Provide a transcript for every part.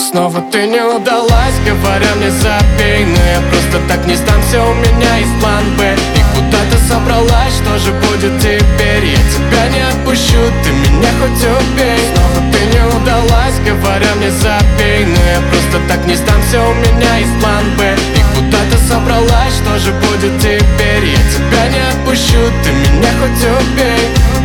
Снова ты не удалась, говоря мне забей. Но я просто так не сдамся, у меня есть план Б. И куда ты собралась, что же будет теперь? Я тебя не отпущу, ты меня хоть убей. Снова ты не удалась, говоря мне забей. Но я просто так не сдамся, у меня есть план Б. И куда ты собралась, что же будет теперь? Я тебя не отпущу, ты меня хоть убей.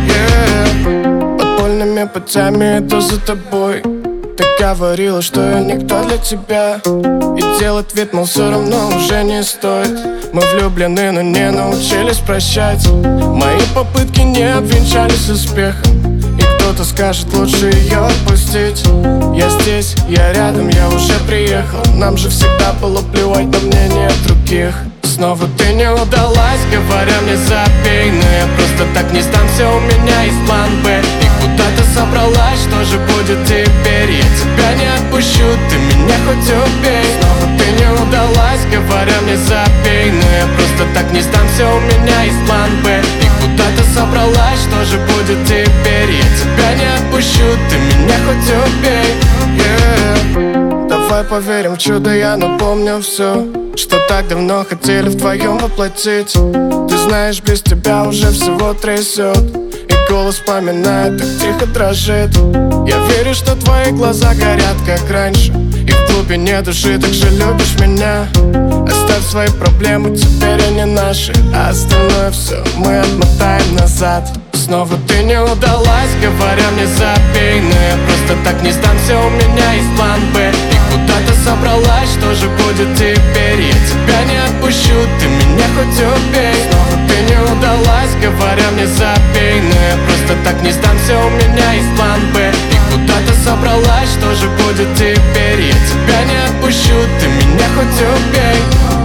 Подпольными путями иду за тобой. Ты говорила, что я никто для тебя, и делать вид, мол, все равно уже не стоит. Мы влюблены, но не научились прощать. Мои попытки не обвенчались успехом, и кто-то скажет, лучше ее отпустить. Я здесь, я рядом, я уже приехал. Нам же всегда было плевать на мнение других. Снова ты не удалась, говоря мне забей. Но я просто так не сдамся, у меня есть план Б. И куда ты собралась, что же будет теперь? Я тебя не отпущу, ты меня хоть убей. Снова ты не удалась, говоря мне забей. Но я просто так не сдамся, у меня есть план Б. И куда ты собралась, что же будет теперь? Я тебя не отпущу, ты меня хоть убей. Давай поверим в чудо, я напомню все, что так давно хотели в твоем воплотить. Ты знаешь, без тебя уже всего трясет, и голос вспоминает, так тихо дрожит. Я верю, что твои глаза горят, как раньше, и в глубине души так же любишь меня. Оставь свои проблемы, теперь они наши, а остальное все мы отмотаем назад. Снова ты не удалась, говоря мне забей. Но я просто так не сдамся, у меня есть план Б. И куда ты собралась, что же будет теперь? Я тебя не отпущу, ты меня хоть убей. Снова ты не удалась, говоря мне забей. Но я просто так не сдамся, у меня есть план Б. И куда ты собралась, что же будет теперь? Я тебя не отпущу, ты меня хоть убей.